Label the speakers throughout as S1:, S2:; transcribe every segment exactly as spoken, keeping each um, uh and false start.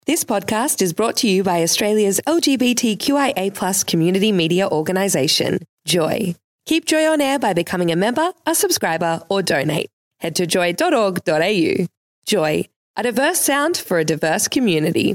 S1: This podcast is brought to you by Australia's L G B T Q I A plus community media organisation, Joy. Keep Joy on air by becoming a member, a subscriber or donate. Head to joy dot org dot a u. Joy, a diverse sound for a diverse community.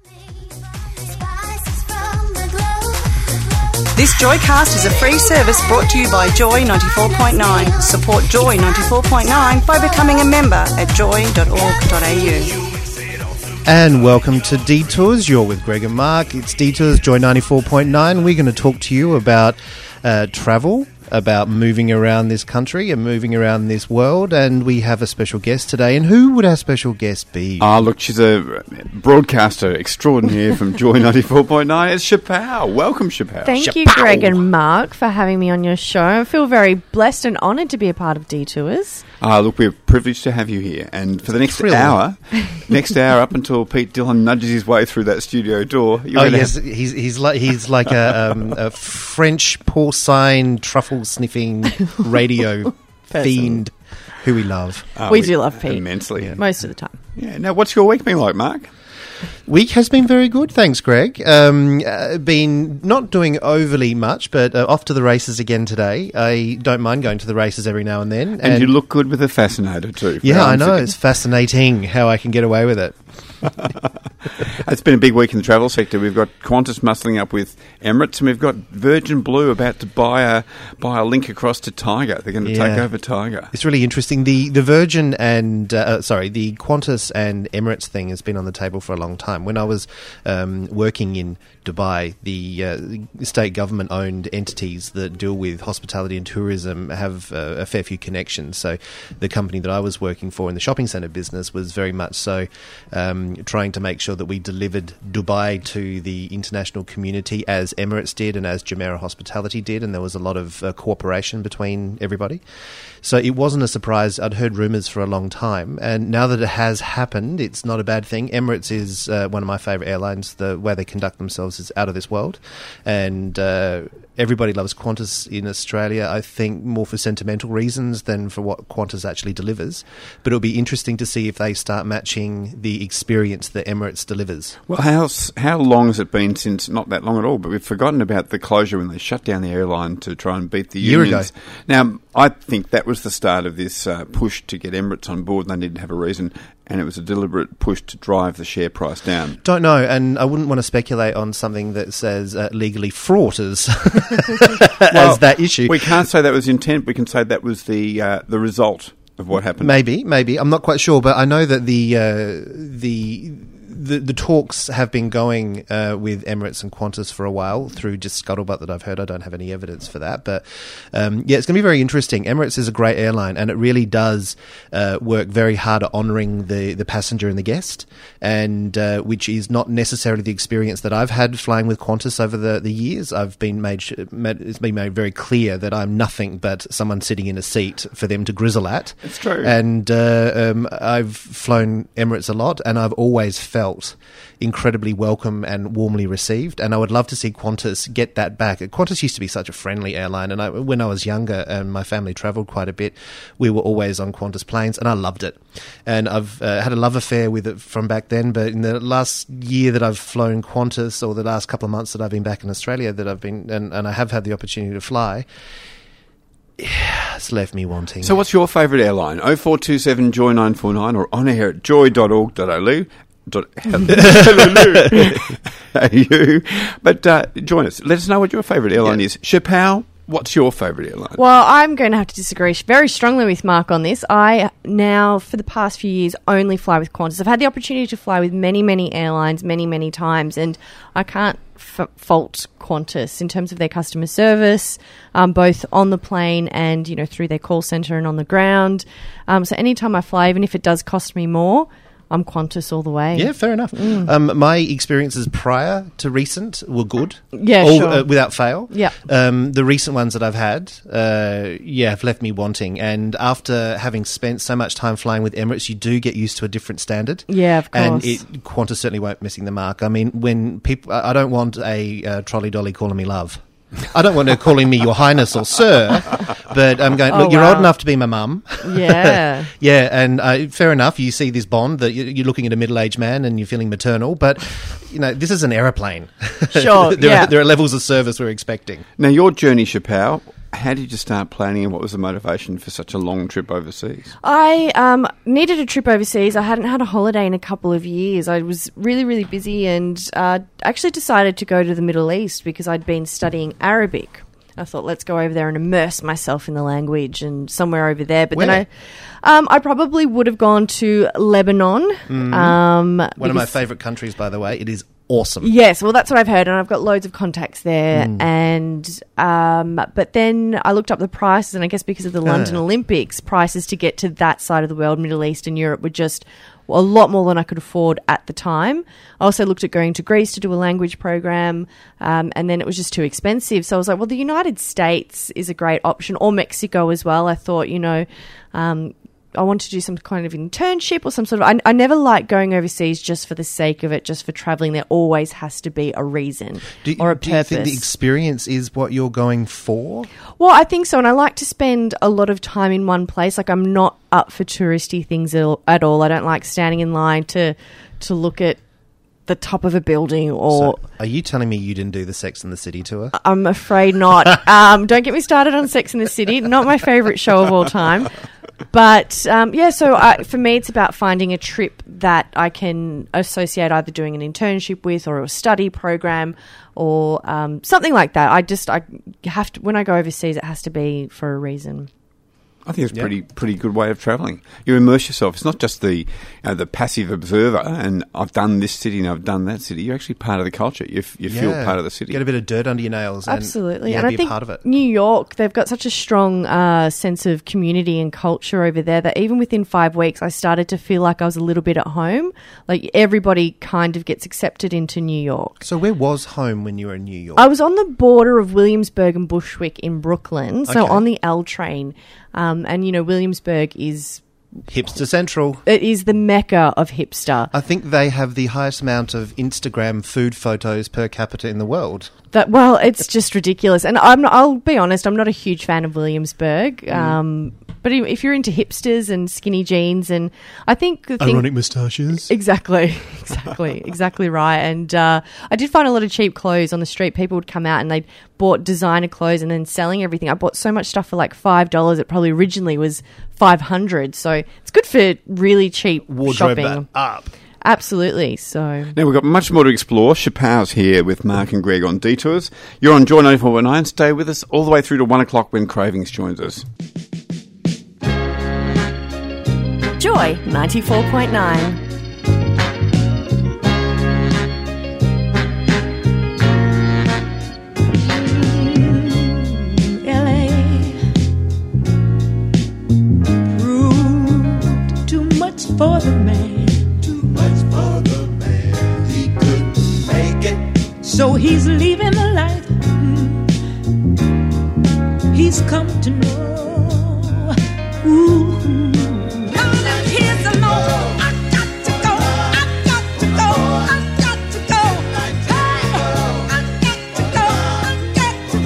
S2: This Joycast is a free service brought to you by Joy ninety-four point nine. Support Joy ninety-four point nine by becoming a member at joy dot org dot a u.
S3: And welcome to Detours. You're with Greg and Mark. It's Detours, Joy ninety-four point nine. We're going to talk to you about uh, travel, about moving around this country and moving around this world. And we have a special guest today. And who would our special guest be?
S4: Ah, look, she's a broadcaster extraordinaire from Joy ninety-four point nine. It's Chappelle. Welcome, Chappelle.
S5: Thank
S4: Chappelle.
S5: you, Greg and Mark, for having me on your show. I feel very blessed and honoured to be a part of Detours.
S4: Ah, look, we're privileged to have you here. And for the next
S3: Thrilling.
S4: hour, next hour up until Pete Dillon nudges his way through that studio door. You're
S3: Oh,
S4: gonna
S3: yes.
S4: have-
S3: He's, he's like, he's like a, um, a French porcine truffle-sniffing radio fiend who we love.
S4: Ah,
S5: we do love Pete.
S4: Immensely. Yeah.
S5: Most of the time.
S4: yeah. Now, what's your week been like, Mark?
S3: Week has been very good, thanks, Greg. Um, uh, been not doing overly much, but uh, off to the races again today. I don't mind going to the races every now and then.
S4: And,
S3: And,
S4: you look good with a fascinator, too.
S3: yeah, I
S4: Um,
S3: know. It's fascinating how I can get away with it.
S4: It's been a big week in the travel sector. We've got Qantas muscling up with Emirates, and we've got Virgin Blue about to buy a buy a link across to Tiger. They're going to
S3: Yeah.
S4: take over Tiger.
S3: It's really interesting. The the Virgin and uh, uh, sorry, the Qantas and Emirates thing has been on the table for a long time. When I was um, working in Dubai, the uh, state government owned entities that deal with hospitality and tourism have uh, a fair few connections. So the company that I was working for in the shopping centre business was very much so um, trying to make sure that we delivered Dubai to the international community as Emirates did and as Jumeirah Hospitality did, and there was a lot of uh, cooperation between everybody. So it wasn't a surprise. I'd heard rumours for a long time, and now that it has happened, it's not a bad thing. Emirates is uh, one of my favourite airlines. The way they conduct themselves is out of this world, and uh, everybody loves Qantas in Australia, I think, more for sentimental reasons than for what Qantas actually delivers. But it'll be interesting to see if they start matching the experience that Emirates delivers.
S4: Well, how, how long has it been since, not that long at all, but we've forgotten about the closure when they shut down the airline to try and beat the
S3: Year
S4: unions.
S3: ago.
S4: Now, I think that was the start of this uh, push to get Emirates on board, and they didn't have a reason, and it was a deliberate push to drive the share price down.
S3: Don't know, and I wouldn't want to speculate on something that says uh, legally fraught as,
S4: Well,
S3: as that issue.
S4: We can't say that was intent, we can say that was the uh, the result of what happened.
S3: Maybe, maybe. I'm not quite sure, but I know that the uh, the, the the talks have been going uh, with Emirates and Qantas for a while through just scuttlebutt that I've heard. I don't have any evidence for that, but um, yeah, it's going to be very interesting. Emirates is a great airline, and it really does uh, work very hard at honouring the the passenger and the guest, and uh, which is not necessarily the experience that I've had flying with Qantas over the, the years. I've been made, made it's been made very clear that I'm nothing but someone sitting in a seat for them to grizzle at.
S4: It's true.
S3: And uh, um, I've flown Emirates a lot, and I've always felt incredibly welcome and warmly received. And I would love to see Qantas get that back. Qantas used to be such a friendly airline, and I, when I was younger and my family travelled quite a bit, we were always on Qantas planes, and I loved it. And I've uh, had a love affair with it from back then. But in the last year that I've flown Qantas, or the last couple of months that I've been back in Australia, that I've been and, and I have had the opportunity to fly. Yeah, it's left me wanting.
S4: So what's your favourite airline? oh four two seven Joy nine four nine or on air at joy dot org dot a u. Dot you. But uh, join us. Let us know what your favourite airline
S3: Yeah.
S4: is. Chappelle, what's your favourite airline?
S5: Well, I'm going to have to disagree very strongly with Mark on this. I now, for the past few years, only fly with Qantas. I've had the opportunity to fly with many, many airlines, many, many times, and I can't f- fault Qantas in terms of their customer service, um, both on the plane and, you know, through their call centre and on the ground. Um, so anytime I fly, even if it does cost me more, I'm Qantas all the way.
S3: Yeah, fair enough.
S5: Mm.
S3: Um, my experiences prior to recent were good.
S5: Yeah,
S3: all,
S5: sure.
S3: uh, without fail.
S5: Yeah.
S3: Um, the recent ones that I've had, uh, yeah, have left me wanting. And after having spent so much time flying with Emirates, you do get used to a different standard.
S5: Yeah, of course.
S3: And it, Qantas certainly won't missing the mark. I mean, when people, I I don't want a uh, trolley dolly calling me love. I don't want her calling me Your Highness or Sir, but I'm going,
S5: Oh,
S3: look, you're
S5: wow.
S3: old enough to be my mum.
S5: Yeah.
S3: Yeah, and uh, fair enough, you see this bond that you- you're looking at a middle-aged man and you're feeling maternal, but, you know, this is an aeroplane.
S5: Sure,
S3: there,
S5: yeah.
S3: are, there are levels of service we're expecting.
S4: Now, your journey, Chappelle, how did you start planning and what was the motivation for such a long trip overseas?
S5: I um, needed a trip overseas. I hadn't had a holiday in a couple of years. I was really, really busy and uh, actually decided to go to the Middle East because I'd been studying Arabic. I thought, let's go over there and immerse myself in the language and somewhere over there. But
S3: Where?
S5: then I, um, I probably would have gone to Lebanon.
S3: Mm.
S5: Um,
S3: One of my
S5: because-
S3: favourite countries, by the way. It is awesome.
S5: Yes, well, that's what I've heard, and I've got loads of contacts there.
S3: Mm.
S5: And um, but then I looked up the prices, and I guess because of the London
S3: Uh.
S5: Olympics, prices to get to that side of the world, Middle East and Europe, were just a lot more than I could afford at the time. I also looked at going to Greece to do a language program, um, and then it was just too expensive. So I was like, well, the United States is a great option, or Mexico as well. I thought, you know. Um, I want to do some kind of internship or some sort of... I, I never like going overseas just for the sake of it, just for travelling. There always has to be a reason
S3: Do,
S5: or a
S3: do you
S5: purpose.
S3: think the experience is what you're going for?
S5: Well, I think so, and I like to spend a lot of time in one place. Like, I'm not up for touristy things at at all. I don't like standing in line to to look at the top of a building or...
S3: So, are you telling me you didn't do the Sex and the City tour?
S5: I'm afraid not. um, don't get me started on Sex and the City. Not my favourite show of all time. But, um, yeah, so I, for me, it's about finding a trip that I can associate either doing an internship with or a study program or um, something like that. I just, I have to, when I go overseas, it has to be for a reason.
S4: I think it's a
S3: Yeah.
S4: pretty pretty good way of travelling. You immerse yourself. It's not just the you know, the passive observer and I've done this city and I've done that city. You're actually part of the culture. You, f- you feel
S3: Yeah.
S4: part of the city.
S3: Get a bit of dirt under your nails.
S5: Absolutely.
S3: And, yeah,
S5: and
S3: be
S5: I think
S3: a part of it.
S5: New York, they've got such a strong uh, sense of community and culture over there that even within five weeks, I started to feel like I was a little bit at home. Like everybody kind of gets accepted into New York.
S3: So where was home when you were in New York?
S5: I was on the border of Williamsburg and Bushwick in Brooklyn, so
S3: Okay.
S5: on the L train. Um, and, you know, Williamsburg is...
S3: Hipster Central.
S5: It is the mecca of hipster.
S3: I think they have the highest amount of Instagram food photos per capita in the world.
S5: That well, it's just ridiculous. And I'm not, I'll be honest, I'm not a huge fan of Williamsburg. Um, but if you're into hipsters and skinny jeans, and I think the thing,
S3: moustaches.
S5: exactly, exactly, exactly right. And uh, I did find a lot of cheap clothes on the street. People would come out and they'd bought designer clothes and then selling everything. I bought so much stuff for like five dollars. It probably originally was five hundred. So it's good for really cheap
S3: Wardrobe
S5: shopping.
S3: that up.
S5: Absolutely. So.
S4: Now, we've got much more to explore. Chappelle's here with Mark and Greg on Detours. You're on Joy ninety-four point nine. Stay with us all the way through to one o'clock when Cravings joins us.
S5: Joy ninety-four point nine.
S6: L A proved too much for the man.
S7: Too much for the man. He couldn't make it.
S6: So he's leaving the life mm, he's come to know. Ooh. Now here's the note. I got to go. I got to go. I got to go. Hey, I got to go. I got to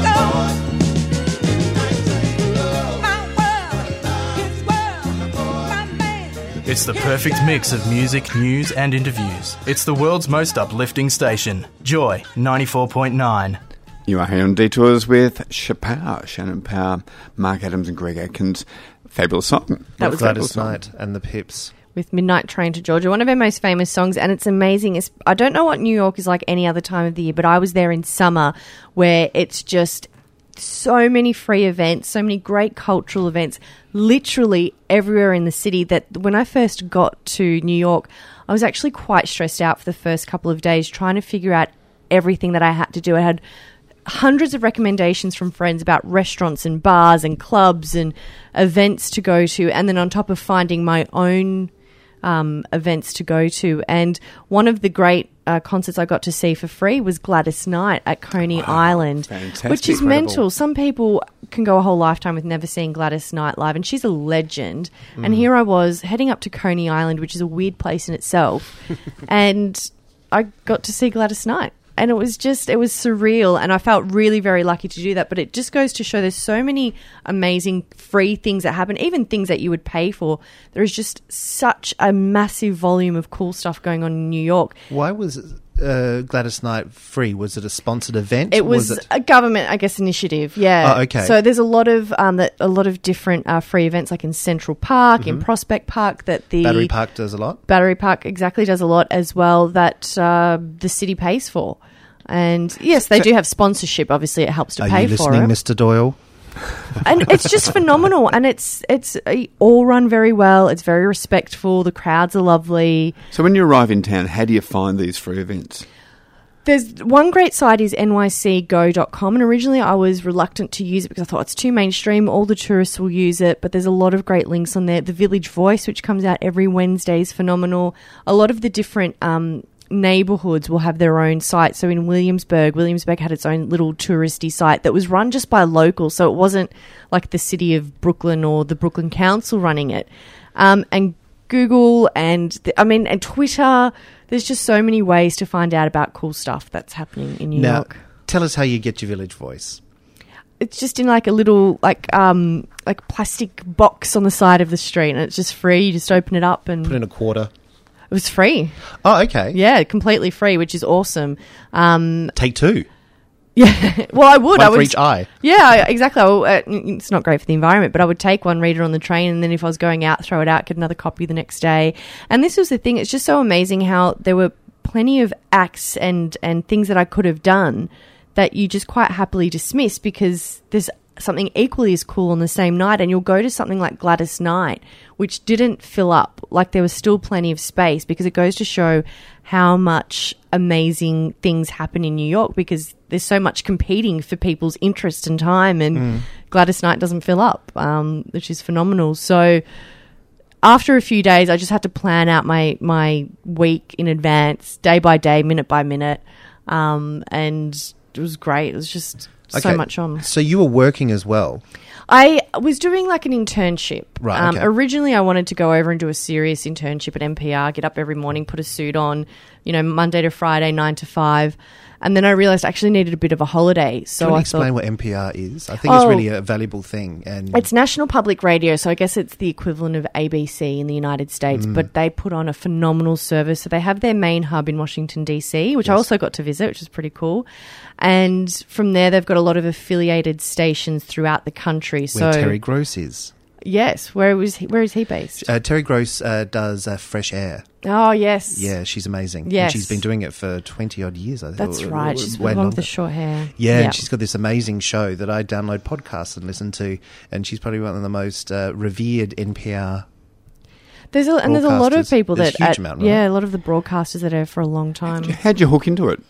S6: go. My world, his world, my man.
S8: It's the perfect mix of music, news, and interviews. It's the world's most uplifting station, Joy ninety-four point nine.
S4: You are here on Detours with Chappelle, Shannon Power, Mark Adams and Greg Atkins. Fabulous song.
S5: That was
S3: Gladys
S4: fabulous song.
S3: Knight and the Pips.
S5: With Midnight Train to Georgia, one of her most famous songs, and it's amazing. It's, I don't know what New York is like any other time of the year, but I was there in summer where it's just so many free events, so many great cultural events, literally everywhere in the city, that when I first got to New York, I was actually quite stressed out for the first couple of days trying to figure out everything that I had to do. I had hundreds of recommendations from friends about restaurants and bars and clubs and events to go to, and then on top of finding my own um, events to go to. And one of the great uh, concerts I got to see for free was Gladys Knight at Coney Island,
S4: fantastic.
S5: which is
S4: Incredible.
S5: mental. Some people can go a whole lifetime with never seeing Gladys Knight live, and she's a legend. And here I was heading up to Coney Island, which is a weird place in itself, and I got to see Gladys Knight. and it was just, it was surreal, and I felt really, very lucky to do that. But it just goes to show there's so many amazing free things that happen, even things that you would pay for. There is just such a massive volume of cool stuff going on in New York.
S3: Why was uh, Gladys Knight free? Was it a sponsored event?
S5: It was,
S3: was it-
S5: a government, I guess, initiative. Yeah.
S3: Oh, okay.
S5: So there's a lot of um, that, a lot of different uh, free events, like in Central Park, in Prospect Park, that the
S3: Battery Park does a lot.
S5: Battery Park exactly does a lot as well, that uh, the city pays for. And yes, they do have sponsorship. Obviously, it helps to
S3: Are
S5: pay
S3: you
S5: for
S3: listening,
S5: it.
S3: Mister Doyle?
S5: And it's just phenomenal, and it's it's uh, all run very well. It's very respectful. The crowds are lovely.
S4: So when you arrive in town, how do you find these free events?
S5: There's one great site is N Y C go dot com, and originally I was reluctant to use it because I thought it's too mainstream. All the tourists will use it, but there's a lot of great links on there. The Village Voice, which comes out every Wednesday, is phenomenal. A lot of the different um, neighbourhoods will have their own site. So in Williamsburg, Williamsburg had its own little touristy site that was run just by locals, so it wasn't like the city of Brooklyn or the Brooklyn Council running it. Um, and Google and, the, I mean, and Twitter, there's just so many ways to find out about cool stuff that's happening in New
S3: Now,
S5: York.
S3: tell us how you get your Village Voice.
S5: It's just in like a little like um like plastic box on the side of the street, and it's just free. You just open it up and
S3: Put in a quarter.
S5: it was free.
S3: Oh, okay.
S5: Yeah, completely free, which is awesome. Um,
S3: Take two.
S5: yeah, well, I would.
S3: One
S5: I
S3: for
S5: would.
S3: each eye.
S5: Yeah, I- exactly. I will, uh, it's not great for the environment, but I would take one, read it on the train, and then if I was going out, throw it out, get another copy the next day. And this was the thing. It's just so amazing how there were plenty of acts and and things that I could have done that you just quite happily dismiss because there's something equally as cool on the same night, and you'll go to something like Gladys Knight, which didn't fill up. Like there was still plenty of space, because it goes to show how much amazing things happen in New York, because there's so much competing for people's interest and time, and mm. Gladys Knight doesn't fill up, um, which is phenomenal. So after a few days, I just had to plan out my, my week in advance, day by day, minute by minute, um, and it was great. It was just so
S3: Okay.
S5: much on.
S3: So you were working as well.
S5: I was doing like an internship.
S3: Right,
S5: Um,
S3: okay.
S5: Originally, I wanted to go over and do a serious internship at N P R, get up every morning, put a suit on, you know, Monday to Friday, nine to five. And then I realised I actually needed a bit of a holiday. So
S3: Can you
S5: I
S3: explain
S5: thought,
S3: what N P R is? I think
S5: Oh.
S3: it's really a valuable thing. And
S5: it's National Public Radio, so I guess it's the equivalent of A B C in the United States,
S3: Mm.
S5: but they put on a phenomenal service. So they have their main hub in Washington, D C, which I
S3: Yes.
S5: also got to visit, which is pretty cool. And from there, they've got a lot of affiliated stations throughout the country.
S3: where
S5: so
S3: Terry Gross is.
S5: yes, where was he, where is he based?
S3: Uh, Terry Gross uh, does uh, Fresh Air.
S5: Oh, yes.
S3: Yeah, she's amazing. And
S5: Yes.
S3: she's been doing it for twenty odd years, I think.
S5: That's
S3: or- or-
S5: right.
S3: or
S5: She's the
S3: way
S5: one with
S3: longer.
S5: the short hair.
S3: Yeah, and she's got this amazing show that I download podcasts and listen to, and she's probably one of the most uh, revered N P R.
S5: There's a, and there's a lot of
S3: broadcasters.
S5: people
S3: There's
S5: that
S3: a huge
S5: at-
S3: amount, right?
S5: yeah, a lot of the broadcasters that are for a long time.
S4: How'd you hook into it?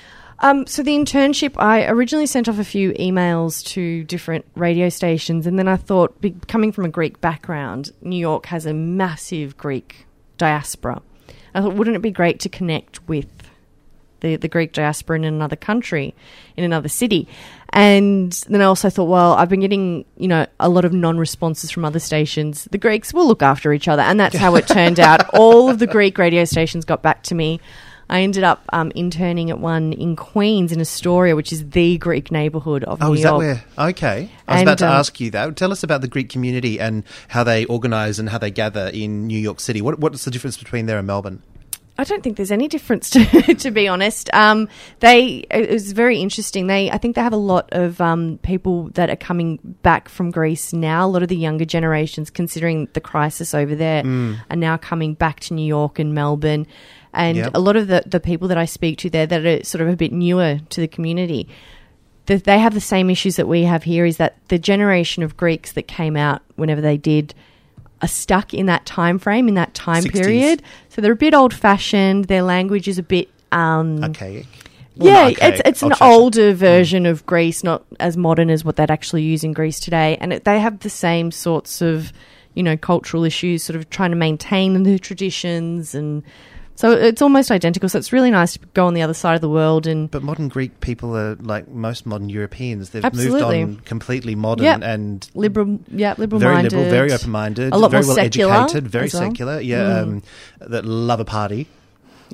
S5: Um, so the internship, I originally sent off a few emails to different radio stations, and then I thought, be, coming from a Greek background, New York has a massive Greek diaspora. I thought, wouldn't it be great to connect with the, the Greek diaspora in another country, in another city? And then I also thought, well, I've been getting, you know, a lot of non-responses from other stations. The Greeks will look after each other, and that's how it turned out. All of the Greek radio stations got back to me. I ended up um, interning at one in Queens, in Astoria, which is the Greek neighbourhood of
S3: Oh,
S5: New
S3: is that
S5: York.
S3: where? Okay. I was
S5: And,
S3: about to
S5: um,
S3: ask you that. Tell us about the Greek community and how they organise and how they gather in New York City. What What's the difference between there and Melbourne?
S5: I don't think there's any difference, to, to be honest. Um, they it was very interesting. They I think they have a lot of um, people that are coming back from Greece now. A lot of the younger generations, considering the crisis over there,
S3: Mm.
S5: are now coming back to New York and Melbourne. And
S3: Yep.
S5: a lot of the, the people that I speak to there that are sort of a bit newer to the community, that they have the same issues that we have here, is that the generation of Greeks that came out whenever they did are stuck in that time frame, in that time
S3: sixties.
S5: period. So they're a bit old-fashioned. Their language is a bit... Um,
S3: Archaic. Well,
S5: yeah,
S3: not archaic,
S5: it's it's an
S3: old-fashioned.
S5: older version of Greece, not as modern as what they'd actually use in Greece today. And it, they have the same sorts of, you know, cultural issues, sort of trying to maintain the traditions, and so it's almost identical. So it's really nice to go on the other side of the world. And
S3: But modern Greek people are like most modern Europeans. They've
S5: Absolutely.
S3: moved on completely modern
S5: Yep.
S3: and
S5: liberal, yeah, liberal
S3: very
S5: minded,
S3: liberal, very open-minded,
S5: a lot
S3: very
S5: more
S3: well
S5: secular
S3: educated, very
S5: as well.
S3: secular. Yeah,
S5: Mm.
S3: um, that love a party.
S5: Yeah.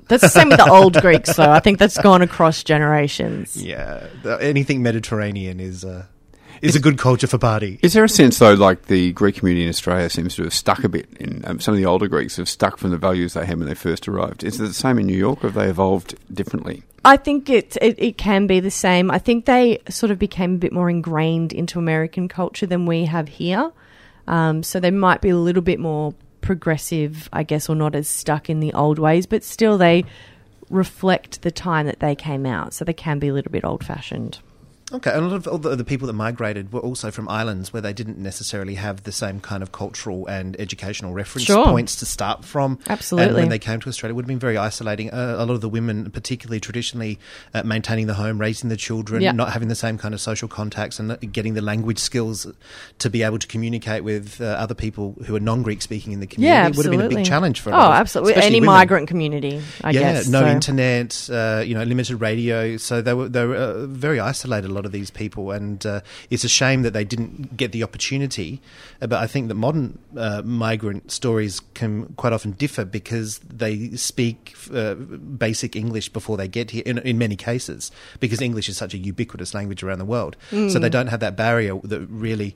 S5: That's the same with the old Greeks, though. I think that's gone across generations.
S3: Yeah, the- anything Mediterranean is uh, is a good culture for party.
S4: Is there a sense, though, like the Greek community in Australia seems to have stuck a bit in um, some of the older Greeks have stuck from the values they had when they first arrived? Is it the same in New York, or have they evolved differently?
S5: I think it, it it can be the same. I think they sort of became a bit more ingrained into American culture than we have here. Um, so they might be a little bit more progressive, I guess, or not as stuck in the old ways, but still they reflect the time that they came out. So they can be a little bit old-fashioned.
S3: Okay, and a lot of all the, the people that migrated were also from islands where they didn't necessarily have the same kind of cultural and educational reference
S5: Sure.
S3: points to start from.
S5: Absolutely.
S3: And when they came to Australia, it would have been very isolating. Uh, a lot of the women, particularly traditionally, uh, maintaining the home, raising the children,
S5: Yeah.
S3: not having the same kind of social contacts and not getting the language skills to be able to communicate with uh, other people who are non-Greek speaking in the community.
S5: Yeah,
S3: It would have been a
S5: absolutely.
S3: big challenge for a
S5: Oh,
S3: lot of-
S5: absolutely.
S3: especially
S5: Any
S3: women.
S5: migrant community, I
S3: yeah,
S5: guess.
S3: no
S5: so.
S3: internet, uh, you know, limited radio. So they were they were uh, very isolated. A lot of these people, and uh, it's a shame that they didn't get the opportunity. Uh, but I think that modern uh, migrant stories can quite often differ because they speak uh, basic English before they get here. In, in many cases, because English is such a ubiquitous language around the world, so they don't have that barrier that really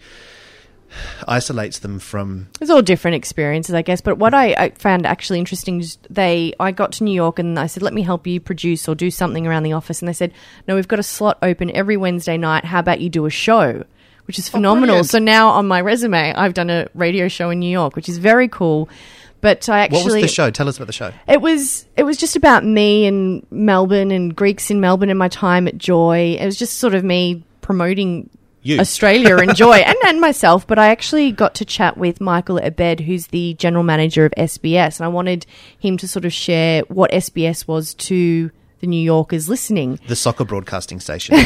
S3: isolates them from.
S5: It's all different experiences, I guess. But what I, I found actually interesting is they, I got to New York and I said, let me help you produce or do something around the office. And they said, no, we've got a slot open every Wednesday night. How about you do a show? Which is phenomenal.
S3: brilliant.
S5: So now on my resume, I've done a radio show in New York, which is very cool. But I actually...
S3: What was the show? Tell us about the show.
S5: It was it was just about me and Melbourne and Greeks in Melbourne and my time at Joy. It was just sort of me promoting
S3: You.
S5: Australia and Joy and, and myself. But I actually got to chat with Michael Abed, who's the general manager of S B S, and I wanted him to sort of share what S B S was to the New Yorkers listening.
S3: The soccer broadcasting station.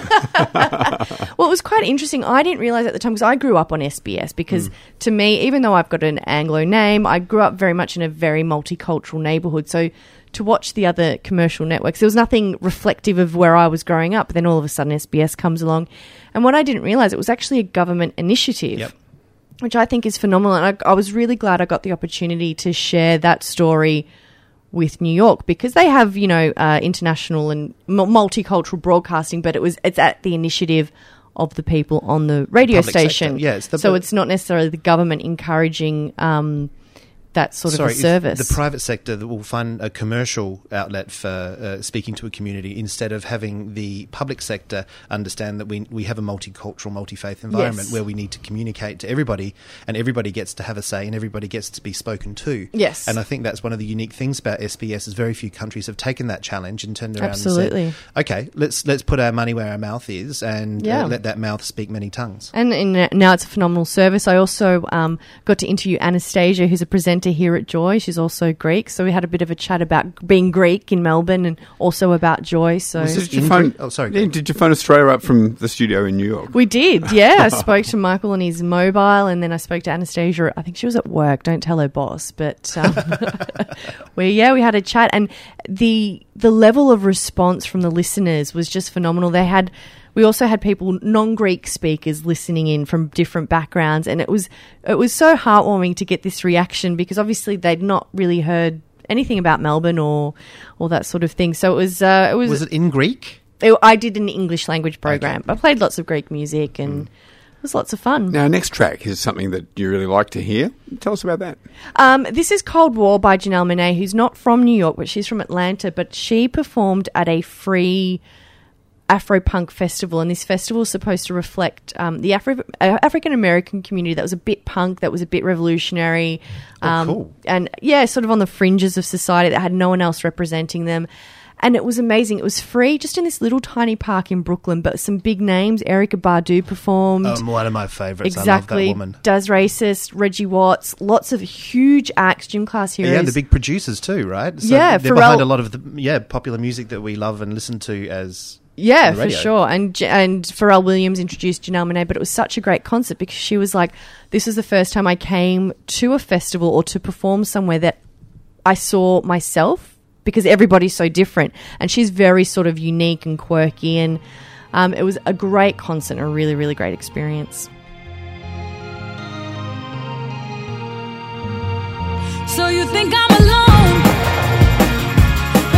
S5: Well, it was quite interesting. I didn't realise at the time because I grew up on S B S because to me, even though I've got an Anglo name, I grew up very much in a very multicultural neighbourhood. So to watch the other commercial networks, there was nothing reflective of where I was growing up. But then all of a sudden S B S comes along. And what I didn't realise, it was actually a government initiative.
S3: Yep.
S5: Which I think is phenomenal. And I, I was really glad I got the opportunity to share that story with New York because they have, you know, uh, international and m- multicultural broadcasting, but it was it's at the initiative of the people on the radio
S3: Public sector.
S5: station.
S3: Yeah, it's the-
S5: so it's not necessarily the government encouraging um, that sort
S3: Sorry,
S5: of a service.
S3: it's the private sector that will fund a commercial outlet for uh, speaking to a community instead of having the public sector understand that we we have a multicultural, multi-faith environment
S5: Yes.
S3: where we need to communicate to everybody and everybody gets to have a say and everybody gets to be spoken to.
S5: Yes.
S3: And I think that's one of the unique things about S B S is very few countries have taken that challenge and turned around
S5: Absolutely.
S3: and said, okay, let's let's put our money where our mouth is and
S5: Yeah.
S3: uh, let that mouth speak many tongues.
S5: And, and now it's a phenomenal service. I also um, got to interview Anastasia, who's a presenter here at Joy. She's also Greek. So we had a bit of a chat about being Greek in Melbourne and also about Joy. So
S4: Was this- Did you
S3: In
S4: phone,
S3: Greek- oh, sorry.
S4: Yeah, did you phone Australia up from the studio in New York?
S5: we did, yeah. I spoke to Michael on his mobile and then I spoke to Anastasia. I think she was at work. Don't tell her boss. But um, we, yeah, we had a chat and the the level of response from the listeners was just phenomenal. They had... We also had people, non-Greek speakers, listening in from different backgrounds, and it was it was so heartwarming to get this reaction because obviously they'd not really heard anything about Melbourne or or that sort of thing. So it was uh, it was,
S3: Was it in Greek?
S5: it- I did an English language program. I played lots of Greek music and it was lots of fun.
S4: Now, next track is something that you really like to hear. Tell us about that.
S5: Um, this is Cold War by Janelle Monáe, who's not from New York, but she's from Atlanta. But she performed at a free Afro-punk festival, and this festival is supposed to reflect um, the Afri- uh, African-American community that was a bit punk, that was a bit revolutionary. Um,
S3: cool.
S5: And, yeah, sort of on the fringes of society that had no one else representing them. And it was amazing. It was free, just in this little tiny park in Brooklyn, but some big names. Erykah Badu performed.
S3: Um, one of my favourites.
S5: Exactly.
S3: I love that woman.
S5: Does Racist, Reggie Watts, lots of huge acts, Gym Class Heroes.
S3: Yeah, the big producers too, right? So
S5: Yeah,
S3: they're
S5: Pharrell-
S3: behind a lot of the yeah popular music that we love and listen to as
S5: Yeah,
S3: on the
S5: for
S3: radio.
S5: sure. And J- and Pharrell Williams introduced Janelle Monáe, but it was such a great concert because she was like, this is the first time I came to a festival or to perform somewhere that I saw myself because everybody's so different. And she's very sort of unique and quirky. And um, it was a great concert and a really, really great experience.
S6: So you think I'm alone?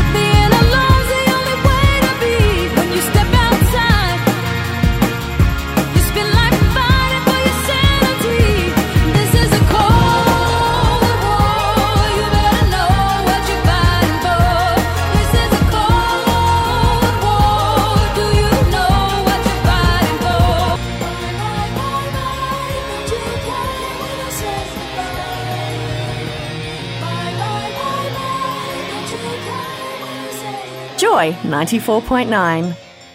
S5: Joy ninety-four point nine.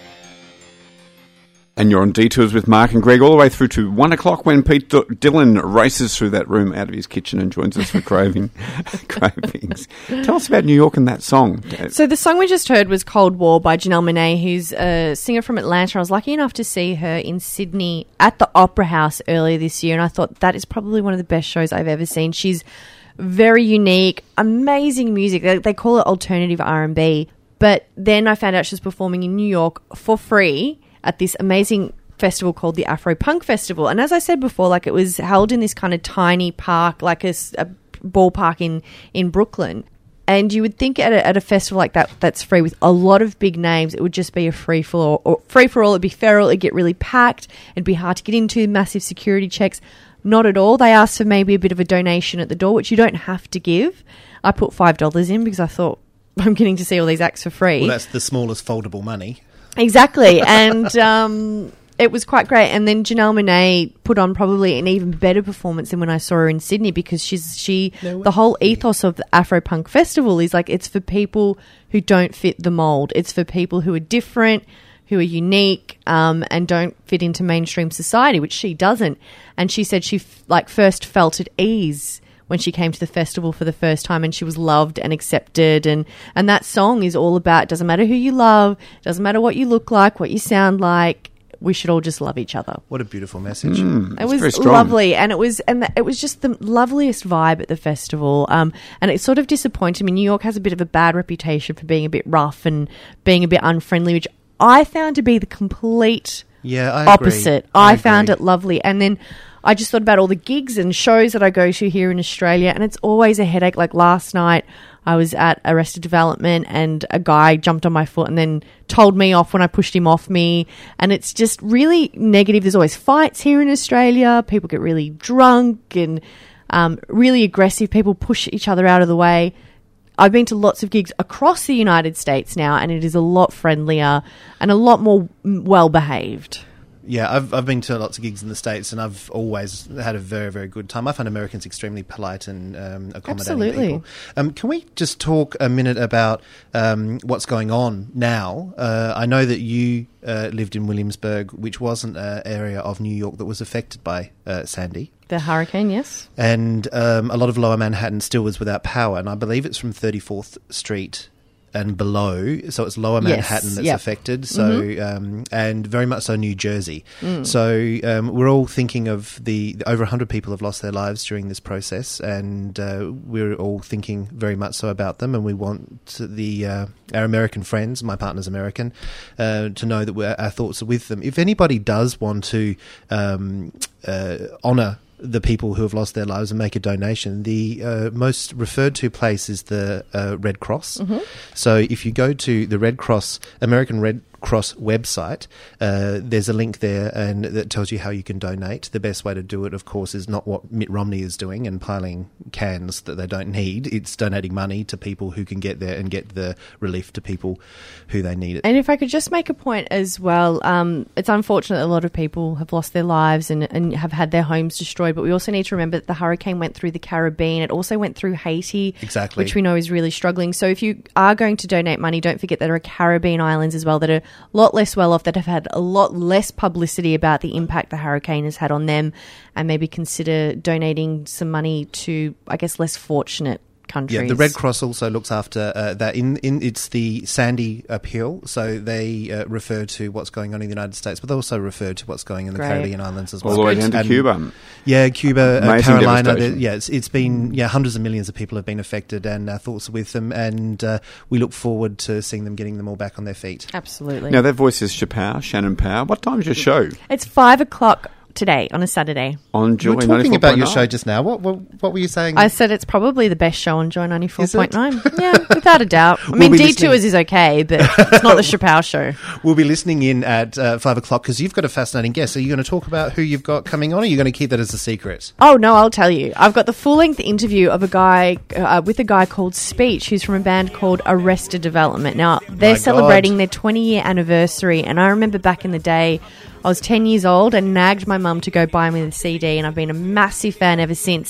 S4: And you're on Detours with Mark and Greg all the way through to one o'clock when Pete D- Dillon races through that room out of his kitchen and joins us for craving cravings. Tell us about New York and that song.
S5: So the song we just heard was Cold War by Janelle Monáe, who's a singer from Atlanta. I was lucky enough to see her in Sydney at the Opera House earlier this year, and I thought that is probably one of the best shows I've ever seen. She's very unique, amazing music. They, they call it alternative R and B. But then I found out she was performing in New York for free at this amazing festival called the Afro Punk Festival. And as I said before, like, it was held in this kind of tiny park, like a, s- a ballpark in, in Brooklyn. And you would think at a, at a festival like that that's free with a lot of big names, it would just be a free for all. Or free for all, it'd be feral, it'd get really packed, it'd be hard to get into, massive security checks. Not at all. They asked for maybe a bit of a donation at the door, which you don't have to give. I put five dollars in because I thought, I'm getting to see all these acts for free.
S3: Well, that's the smallest foldable money.
S5: Exactly. And um, it was quite great. And then Janelle Monáe put on probably an even better performance than when I saw her in Sydney, because she's she
S3: No way.
S5: the whole ethos of the Afro Punk Festival is like, it's for people who don't fit the mold. It's for people who are different, who are unique, um, and don't fit into mainstream society, which she doesn't. And she said she f- like first felt at ease when she came to the festival for the first time, and she was loved and accepted. And, and that song is all about, it doesn't matter who you love, doesn't matter what you look like, what you sound like, we should all just love each other.
S3: What a beautiful message.
S4: Mm,
S5: It
S4: it's
S5: was
S4: very strong.
S5: lovely, and it was and the, it was just the loveliest vibe at the festival. Um, and it sort of disappointed me. New York has a bit of a bad reputation for being a bit rough and being a bit unfriendly, which I found to be the complete
S3: Yeah, I
S5: opposite.
S3: agree.
S5: I,
S3: I
S5: found
S3: agree.
S5: it lovely. And then I just thought about all the gigs and shows that I go to here in Australia, and it's always a headache. Like last night, I was at Arrested Development, and a guy jumped on my foot and then told me off when I pushed him off me. And it's just really negative. There's always fights here in Australia. People get really drunk and um, really aggressive. People push each other out of the way. I've been to lots of gigs across the United States now, and it is a lot friendlier and a lot more well behaved.
S3: Yeah, I've I've been to lots of gigs in the States, and I've always had a very, very good time. I find Americans extremely polite and um, accommodating
S5: Absolutely.
S3: people. Um, can we just talk a minute about um, what's going on now? Uh, I know that you uh, lived in Williamsburg, which wasn't an area of New York that was affected by uh, Sandy.
S5: The hurricane, yes.
S3: And um, a lot of Lower Manhattan still was without power, and I believe it's from thirty-fourth Street and below, so it's Lower
S5: Yes,
S3: Manhattan that's
S5: yep.
S3: affected. So,
S5: Mhm.
S3: um, and very much so New Jersey.
S5: Mm.
S3: So um, we're all thinking of the, the over one hundred people have lost their lives during this process, and uh, we're all thinking very much so about them. And we want the uh, our American friends, my partner's American, uh, to know that we're, our thoughts are with them. If anybody does want to um, uh, honour the people who have lost their lives and make a donation, the uh, most referred to place is the uh, Red Cross.
S5: Mhm.
S3: So if you go to the Red Cross, American Red Cross website, uh, there's a link there and that tells you how you can donate. The best way to do it, of course, is not what Mitt Romney is doing and piling cans that they don't need. It's donating money to people who can get there and get the relief to people who they need it.
S5: And if I could just make a point as well, um, it's unfortunate a lot of people have lost their lives and, and have had their homes destroyed, but we also need to remember that the hurricane went through the Caribbean. It also went through Haiti,
S3: Exactly.
S5: which we know is really struggling. So if you are going to donate money, don't forget there are Caribbean islands as well that are a lot less well off, that have had a lot less publicity about the impact the hurricane has had on them, and maybe consider donating some money to, I guess, less fortunate countries.
S3: Yeah, the Red Cross also looks after uh, that. In, in it's the Sandy appeal, so they uh, refer to what's going on in the United States, but they also refer to what's going on in the
S5: Great.
S3: Caribbean islands as
S4: All
S3: well.
S4: the way down to
S3: And-
S4: Cuba.
S3: Yeah, Cuba, uh,
S4: Amazing
S3: Carolina.
S4: devastation.
S3: the- Yeah, it's, it's been yeah hundreds of millions of people have been affected, and our thoughts are with them, and uh, we look forward to seeing them getting them all back on their feet.
S5: Absolutely.
S4: Now, that voice is Chappelle, Shannon Power. What time's your show?
S5: It's five o'clock today on a Saturday.
S4: On Joy
S3: We were talking about your
S4: ninety-four point nine.
S3: show just now. What what, what were you saying?
S5: I said it's probably the best show on Joy ninety-four point nine.
S3: Is it?
S5: Yeah, without a doubt. I
S3: We'll
S5: mean,
S3: be
S5: Detours
S3: listening.
S5: is okay, but it's not the Chappelle show.
S3: We'll be listening in at uh, five o'clock because you've got a fascinating guest. Are you going to talk about who you've got coming on, or are you going to keep that as a secret?
S5: Oh, no, I'll tell you. I've got the full-length interview of a guy, uh, with a guy called Speech, who's from a band called Arrested Development. Now, they're
S3: My
S5: celebrating
S3: God.
S5: their twenty-year anniversary, and I remember back in the day, I was ten years old and nagged my mum to go buy me the C D, and I've been a massive fan ever since.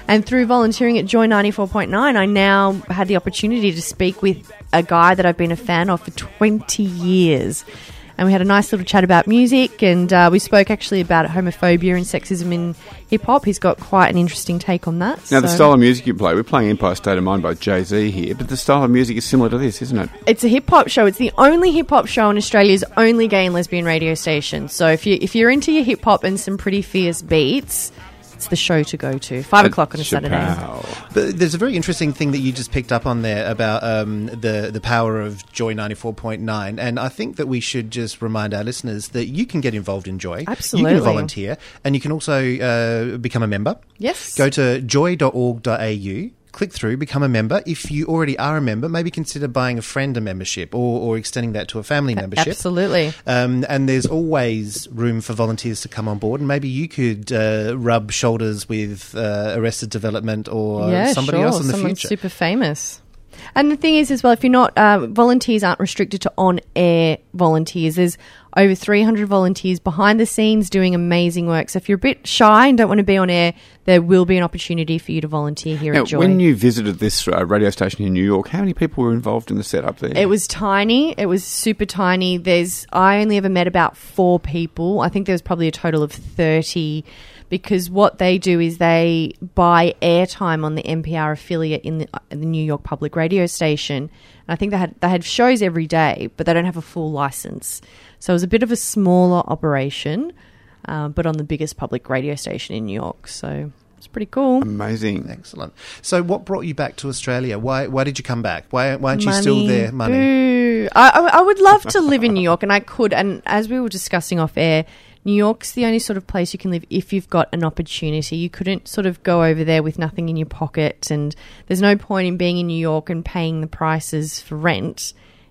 S5: And through volunteering at Joy ninety-four point nine, I now had the opportunity to speak with a guy that I've been a fan of for twenty years. And we had a nice little chat about music, and uh, we spoke actually about homophobia and sexism in hip-hop. He's got quite an interesting take on that.
S4: Now, the
S5: so-
S4: style of music you play, we're playing Empire State of Mind by Jay-Z here, but the style of music is similar to this, isn't it?
S5: It's a hip-hop show. It's the only hip-hop show on Australia's only gay and lesbian radio station. So if, you, if you're into your hip-hop and some pretty fierce beats, it's the show to go to. Five o'clock on a Saturday.
S4: Chappelle.
S3: But there's a very interesting thing that you just picked up on there about um, the the power of Joy ninety-four point nine, and I think that we should just remind our listeners that you can get involved in Joy.
S5: Absolutely.
S3: You can volunteer, and you can also uh, become a member.
S5: Yes.
S3: Go to joy dot org dot a u. Click through, become a member. If you already are a member, maybe consider buying a friend a membership or, or extending that to a family membership.
S5: Absolutely.
S3: Um, and there's always room for volunteers to come on board. And maybe you could uh, rub shoulders with uh, Arrested Development or
S5: yeah,
S3: somebody
S5: sure.
S3: else in the
S5: Someone
S3: future.
S5: super famous. And the thing is, as well, if you're not, uh, volunteers aren't restricted to on-air volunteers. There's over three hundred volunteers behind the scenes doing amazing work. So if you're a bit shy and don't want to be on air, there will be an opportunity for you to volunteer here
S4: Now,
S5: at Joy.
S4: when you visited this uh, radio station in New York, how many people were involved in the setup there?
S5: It was tiny. It was super tiny. There's I only ever met about four people. I think there was probably a total of thirty, because what they do is they buy airtime on the N P R affiliate in the, in the New York Public Radio station. And I think they had they had shows every day, but they don't have a full license. So it was a bit of a smaller operation, uh, but on the biggest public radio station in New York. So it's pretty cool.
S4: Amazing.
S3: Excellent. So what brought you back to Australia? Why Why did you come back? Why, why aren't you
S5: Money.
S3: still there? Money.
S5: Boo. I, I, I would love to live in New York, and I could. And as we were discussing off air, New York's the only sort of place you can live if you've got an opportunity. You couldn't sort of go over there with nothing in your pocket, and there's no point in being in New York and paying the prices for rent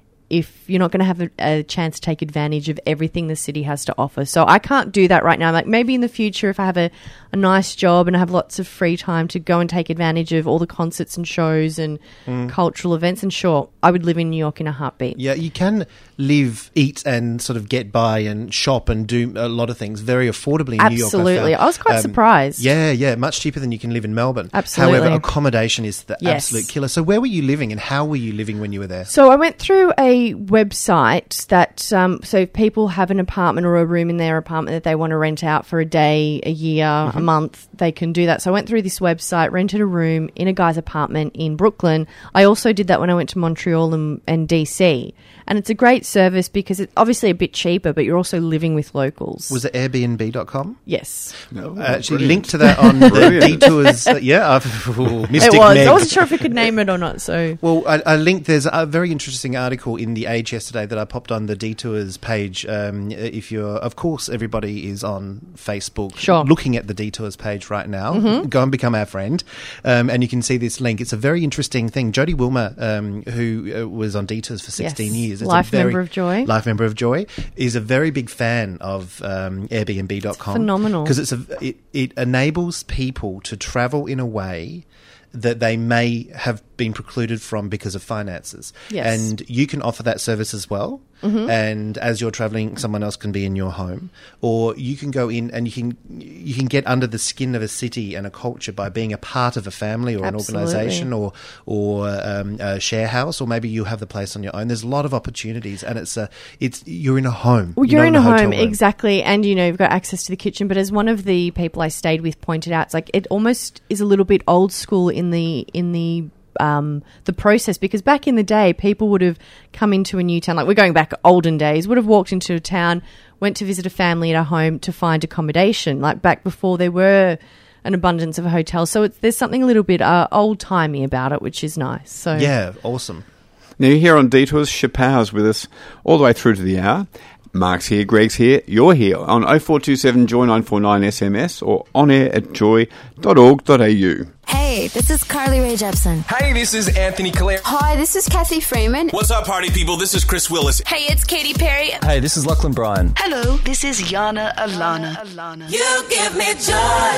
S5: if you're not going to have a, a chance to take advantage of everything the city has to offer. So I can't do that right now. Like maybe in the future, if I have a, a nice job and I have lots of free time to go and take advantage of all the concerts and shows and
S3: Mm.
S5: cultural events, and sure, I would live in New York in a heartbeat.
S3: Yeah, you can live, eat, and sort of get by and shop and do a lot of things very affordably in New York.
S5: Absolutely.
S3: I, found.
S5: I was quite
S3: Um,
S5: surprised.
S3: Yeah, yeah, much cheaper than you can live in Melbourne.
S5: Absolutely.
S3: However, accommodation is the
S5: Yes.
S3: absolute killer. So where were you living and how were you living when you were there?
S5: So I went through a website that, um, so if people have an apartment or a room in their apartment that they want to rent out for a day, a year,
S3: Mm-hmm.
S5: a month, they can do that. So I went through this website, rented a room in a guy's apartment in Brooklyn. I also did that when I went to Montreal and, and D C. And it's a great service because it's obviously a bit cheaper, but you're also living with locals.
S3: Was it Airbnb dot com?
S5: Yes.
S4: No,
S3: Uh, actually,
S4: brilliant.
S3: linked to that on the
S4: Brilliant.
S3: Detours. Uh, yeah, I've, ooh, Mystic
S5: It was.
S3: Meg.
S5: I wasn't sure if we could name it or not, so...
S3: Well, I, I linked. There's a very interesting article in the Age yesterday that I popped on the Detours page. Um, if you're, of course, everybody is on Facebook,
S5: Sure.
S3: looking at the Detours page right now. Go and become our friend, um, and you can see this link. It's a very interesting thing. Jodie Wilmer, um, who uh, was on Detours for sixteen
S5: Yes.
S3: years, is
S5: Life
S3: a very,
S5: member of Joy.
S3: life member of Joy, is a very big fan of um, Airbnb dot com.
S5: phenomenal.
S3: because it's a it, it enables people to travel in a way that they may have been precluded from because of finances.
S5: Yes.
S3: And you can offer that service as well.
S5: Mm-hmm.
S3: And as you're traveling, someone else can be in your home, or you can go in and you can you can get under the skin of a city and a culture by being a part of a family or
S5: Absolutely.
S3: an organisation or or um, a share house, or maybe you have the place on your own. There's a lot of opportunities, and it's a it's you're in a home.
S5: Well, you're,
S3: not
S5: in a
S3: hotel
S5: home,
S3: room.
S5: exactly, and you know you've got access to the kitchen. But as one of the people I stayed with pointed out, it's like it almost is a little bit old school in the in the um, the process, because back in the day, people would have come into a new town. Like we're going back olden days, would have walked into a town, went to visit a family at a home to find accommodation. Like back before there were an abundance of hotels, so it's, there's something a little bit uh, old timey about it, which is nice. So
S3: Yeah, awesome.
S4: Now you're here on Detours. Chappelle's with us all the way through to the hour. Mark's here, Greg's here, you're here on oh four two seven Joy nine four nine S M S or on air at joy dot org dot a u.
S9: Hey, this is Carly Rae Jepsen.
S10: Hey, this is Anthony Clare.
S9: Hi, this is Kathy Freeman.
S10: What's up, party people? This is Chris Willis.
S9: Hey, it's Katy Perry.
S11: Hey, this is Lachlan Bryan.
S2: Hello, this is Yana Alana. Alana.
S6: You give me joy,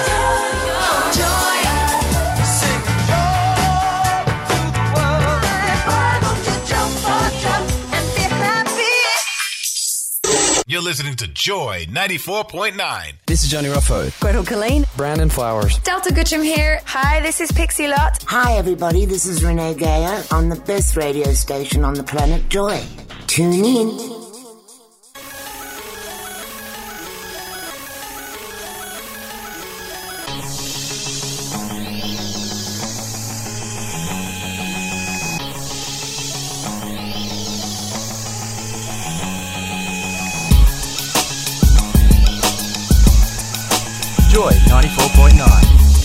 S6: joy. Sing joy to the world. Why don't you jump for jump and be happy?
S11: You're listening to Joy ninety-four point nine.
S12: This is Johnny Ruffo.
S13: Gretel Colleen.
S12: Brandon Flowers.
S9: Delta Goodrum here.
S13: Hi, this is Pixie Lott.
S14: Hi, everybody. This is Renee Gayer on the best radio station on the planet, Joy. Tune in.
S8: Joy ninety-four point nine.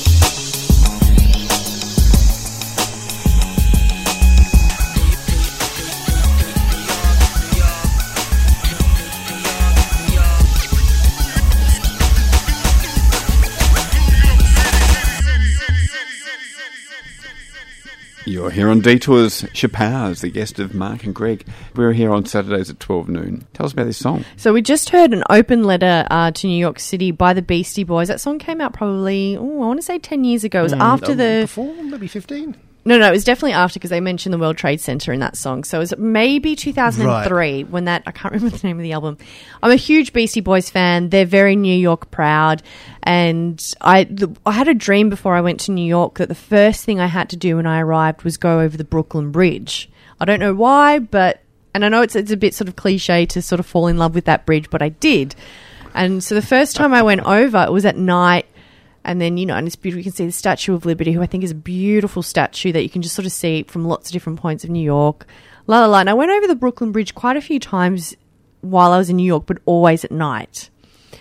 S4: You're here on Detours. Chappaz, the guest of Mark and Greg. We're here on Saturdays at twelve noon. Tell us about this song.
S5: So we just heard an open letter uh, to New York City by the Beastie Boys. That song came out probably, oh, I want to say ten years ago. It was
S3: Mm,
S5: after
S3: uh,
S5: the...
S3: Before, maybe fifteen?
S5: No, no, it was definitely after because they mentioned the World Trade Center in that song. So it was maybe two thousand three
S3: Right.
S5: when that, I can't remember the name of the album. I'm a huge Beastie Boys fan. They're very New York proud. And I, the, I had a dream before I went to New York that the first thing I had to do when I arrived was go over the Brooklyn Bridge. I don't know why, but, and I know it's, it's a bit sort of cliche to sort of fall in love with that bridge, but I did. And so the first time I went over, it was at night. And then, you know, and it's beautiful. You can see the Statue of Liberty, who I think is a beautiful statue that you can just sort of see from lots of different points of New York. La la la. And I went over the Brooklyn Bridge quite a few times while I was in New York, but always at night.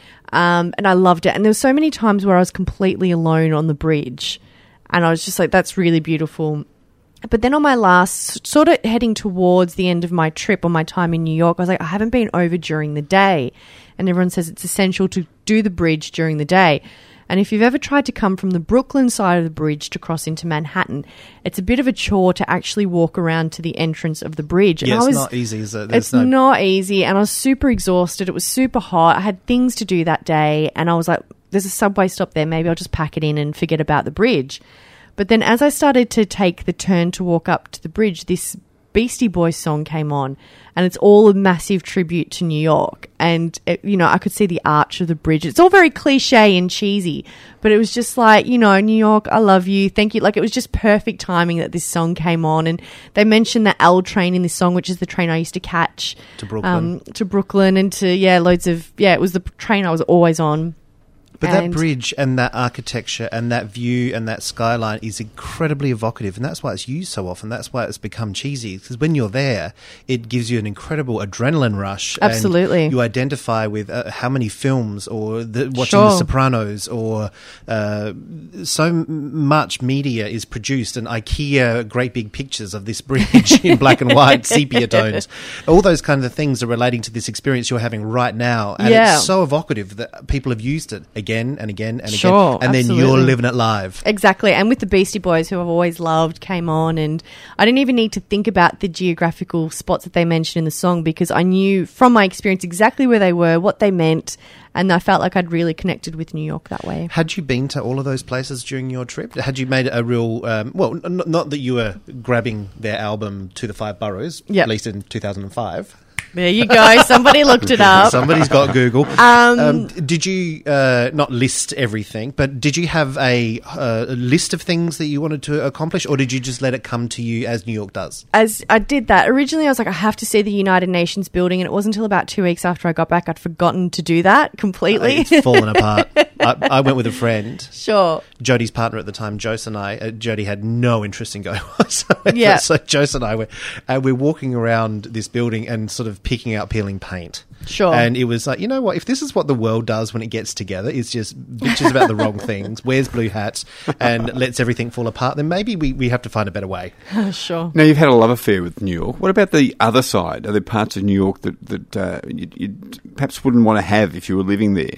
S5: Um, and I loved it. And there were so many times where I was completely alone on the bridge. And I was just like, that's really beautiful. But then on my last, sort of heading towards the end of my trip or my time in New York, I was like, I haven't been over during the day. And everyone says it's essential to do the bridge during the day. And if you've ever tried to come from the Brooklyn side of the bridge to cross into Manhattan, it's a bit of a chore to actually walk around to the entrance of the bridge. And
S3: Yeah,
S5: I
S3: it's
S5: was,
S3: not easy, is it? There's
S5: It's
S3: no-
S5: not easy, and I was super exhausted. It was super hot. I had things to do that day, and I was like, there's a subway stop there. Maybe I'll just pack it in and forget about the bridge. But then as I started to take the turn to walk up to the bridge, this Beastie Boys song came on, and it's all a massive tribute to New York. And, it, you know, I could see the arch of the bridge. It's all very cliche and cheesy, but it was just like, you know, New York, I love you, thank you. Like, it was just perfect timing that this song came on. And they mentioned the L train in this song, which is the train I used to catch.
S3: To Brooklyn.
S5: Um, to Brooklyn and to, yeah, loads of, yeah, it was the train I was always on.
S3: But
S5: And-
S3: that bridge and that architecture and that view and that skyline is incredibly evocative, and that's why it's used so often. That's why it's become cheesy, because when you're there, it gives you an incredible adrenaline rush. and
S5: Absolutely.
S3: you identify with uh, how many films or the, watching
S5: Sure.
S3: The Sopranos or uh, so m- much media is produced, and IKEA great big pictures of this bridge in black and white, sepia tones. All those kinds of things are relating to this experience you're having right now, and
S5: Yeah.
S3: it's so evocative that people have used it again and again and
S5: Sure,
S3: again, and then you're
S5: absolutely.
S3: living it live.
S5: Exactly. And with the Beastie Boys, who I've always loved, came on, and I didn't even need to think about the geographical spots that they mentioned in the song, because I knew from my experience exactly where they were, what they meant, and I felt like I'd really connected with New York that way.
S3: Had you been to all of those places during your trip? Had you made a real, um, well, n- not that you were grabbing their album To the Five Boroughs,
S5: Yep.
S3: released in two thousand five.
S5: There you go. Somebody looked it up.
S3: Somebody's got Google.
S5: Um,
S3: Um, did you uh, not list everything, but did you have a, uh, a list of things that you wanted to accomplish, or did you just let it come to you as New York does?
S5: As I did that, originally I was like, I have to see the United Nations building, and it wasn't until about two weeks after I got back I'd forgotten to do that completely.
S3: It's fallen apart. I, I went with a friend.
S5: Sure.
S3: Jodie's partner at the time, Jose, and I. Uh, Jodie had no interest in going whatsoever.
S5: Yeah.
S3: So Jose and I were, uh, we're walking around this building and sort of picking out peeling paint.
S5: Sure.
S3: And it was like, you know what? If this is what the world does when it gets together, it's just bitches about the wrong things, wears blue hats, and lets everything fall apart, then maybe we, we have to find a better way.
S5: Sure.
S4: Now, you've had a love affair with New York. What about the other side? Are there parts of New York that, that uh, you, you perhaps wouldn't want to have if you were living there?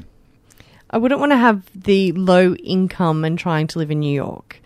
S5: I wouldn't want to have the low income and trying to live in New York.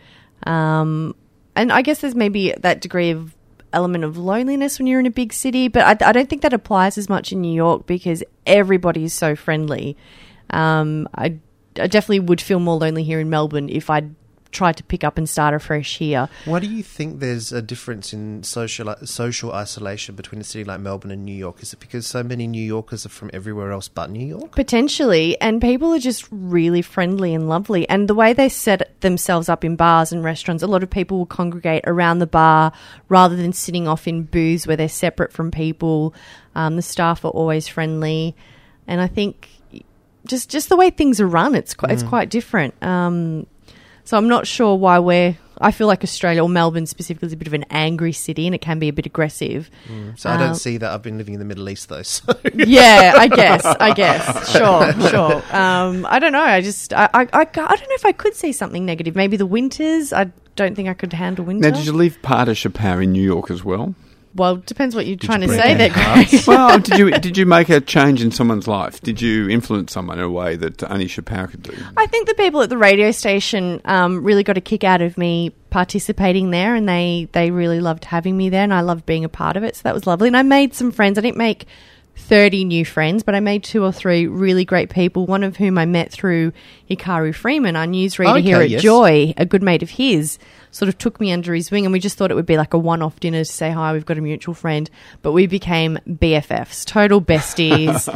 S5: Um, and I guess there's maybe that degree of element of loneliness when you're in a big city, but I, I don't think that applies as much in New York because everybody is so friendly. Um, I, I definitely would feel more lonely here in Melbourne if I'd tried to pick up and start afresh here.
S3: Why do you think there's a difference in social social isolation between a city like Melbourne and New York? Is it because so many New Yorkers are from everywhere else but New York?
S5: Potentially, and people are just really friendly and lovely. And the way they set themselves up in bars and restaurants, a lot of people will congregate around the bar rather than sitting off in booths where they're separate from people. Um, the staff are always friendly. And I think just just the way things are run, it's quite, mm. it's quite different. Um, so I'm not sure why we're... I feel like Australia, or Melbourne specifically, is a bit of an angry city and it can be a bit aggressive.
S3: Mm. So I don't um, see that. I've been living in the Middle East, though. So.
S5: Yeah, I guess. I guess. Sure, sure. Um, I don't know. I just... I, I, I, I don't know if I could see something negative. Maybe the winters. I don't think I could handle winter.
S4: Now, did you leave part of Chappelle in New York as well?
S5: Well, it depends what you're
S3: did
S5: trying
S3: you
S5: to say there,
S3: Greg.
S4: Well, did you did you make a change in someone's life? Did you influence someone in a way that only Chappelle could do?
S5: I think the people at the radio station um, really got a kick out of me participating there, and they, they really loved having me there, and I loved being a part of it, so that was lovely. And I made some friends. I didn't make thirty new friends, but I made two or three really great people, one of whom I met through Hikaru Freeman, our newsreader
S3: okay,
S5: here at
S3: yes.
S5: Joy, a good mate of his, sort of took me under his wing, and we just thought it would be like a one-off dinner to say hi, we've got a mutual friend, but we became B F Fs, total besties,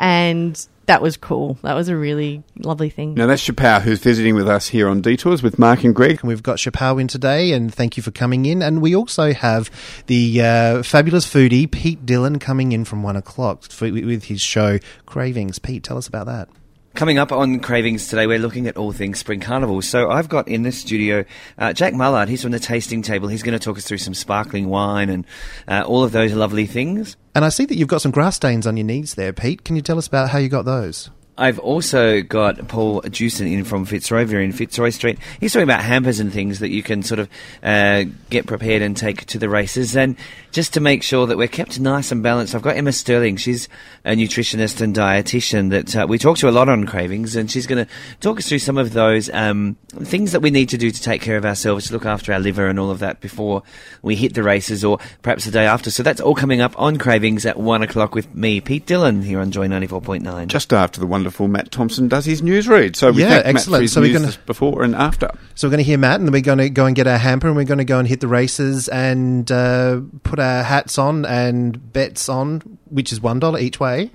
S5: and that was cool. That was a really lovely thing.
S4: Now, that's Chappelle, who's visiting with us here on Detours with Mark and Greg.
S3: And we've got Chappelle in today, and thank you for coming in. And we also have the uh, fabulous foodie, Pete Dillon, coming in from one o'clock for, with his show, Cravings. Pete, tell us about that.
S12: Coming up on Cravings today, we're looking at all things Spring Carnival. So I've got in the studio uh, Jack Mullard. He's from the tasting table. He's going to talk us through some sparkling wine and uh, all of those lovely things.
S3: And I see that you've got some grass stains on your knees there, Pete. Can you tell us about how you got those?
S12: I've also got Paul Jewson in from Fitzroy, we're in Fitzroy Street. He's talking about hampers and things that you can sort of uh, get prepared and take to the races. And just to make sure that we're kept nice and balanced, I've got Emma Sterling. She's a nutritionist and dietitian that uh, we talk to a lot on Cravings, and she's going to talk us through some of those um, things that we need to do to take care of ourselves, to look after our liver and all of that before we hit the races, or perhaps the day after. So that's all coming up on Cravings at one o'clock with me, Pete Dillon, here on Joy ninety-four point nine.
S4: Just after the wonderful Matt Thompson does his news read. So we
S3: yeah,
S4: thank
S3: excellent.
S4: Matt for his
S3: so
S4: news
S3: we're gonna,
S4: before and after.
S3: So we're going to hear Matt, and then we're going to go and get our hamper, and we're going to go and hit the races and uh, put our hats on and bets on, which is one dollar each way.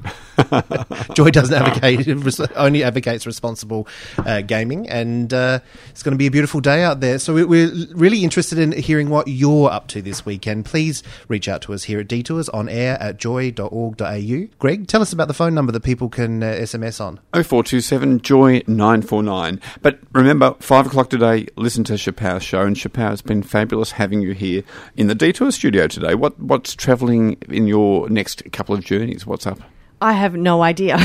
S3: Joy doesn't advocate, only advocates responsible uh, gaming, and uh, it's going to be a beautiful day out there. So we, we're really interested in hearing what you're up to this weekend. Please reach out to us here at Detours on air at joy dot org dot a u. Greg, tell us about the phone number that people can uh, S M S on.
S4: oh four two seven joy nine four nine. But remember, five o'clock today, listen to Chappelle's show, and Chappelle, it's been fabulous having you here in the Detour studio today. What What's travelling in your next couple of journeys? What's up?
S5: I have no idea.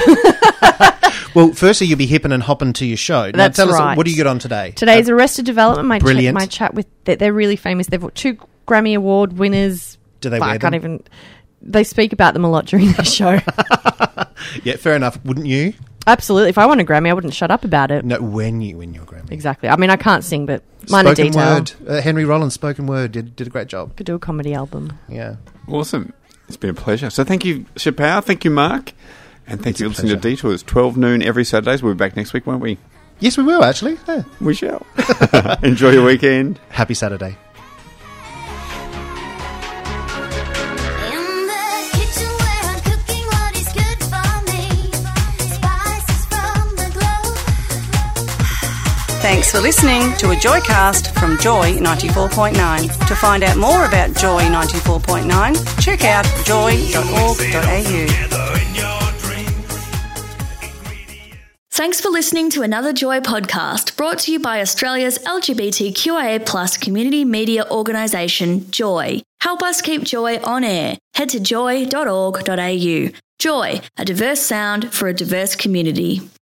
S3: Well, firstly, you'll be hipping and hopping to your show. Now,
S5: That's
S3: tell
S5: right.
S3: us, what do you get on today?
S5: Today's uh, Arrested Development. My
S3: brilliant.
S5: Ch- my chat with they're, they're really famous. They've got two Grammy Award winners.
S3: Do they
S5: but
S3: wear
S5: I can't
S3: them?
S5: even. They speak about them a lot during the show.
S3: Yeah, fair enough. Wouldn't you?
S5: Absolutely. If I won a Grammy, I wouldn't shut up about it.
S3: No, when you win your Grammy.
S5: Exactly. I mean, I can't sing, but minor
S3: Spoken
S5: detail.
S3: word. Uh, Henry Rollins, spoken word, did did a great job.
S5: Could do a comedy album.
S3: Yeah.
S4: Awesome. It's been a pleasure. So thank you, Chappelle. Thank you, Mark. And thank
S3: It's
S4: you
S3: a
S4: for listening to
S3: pleasure.
S4: Detours. twelve noon every Saturdays. We'll be back next week, won't we?
S3: Yes, we will, actually. Yeah.
S4: We shall. Enjoy your weekend.
S3: Happy Saturday.
S2: Thanks for listening to a Joycast from Joy ninety-four point nine. To find out more about Joy ninety-four point nine, check out joy dot org dot a u.
S15: Thanks for listening to another Joy podcast brought to you by Australia's L G B T Q I A plus community media organisation, Joy. Help us keep Joy on air. Head to joy dot org dot a u. Joy, a diverse sound for a diverse community.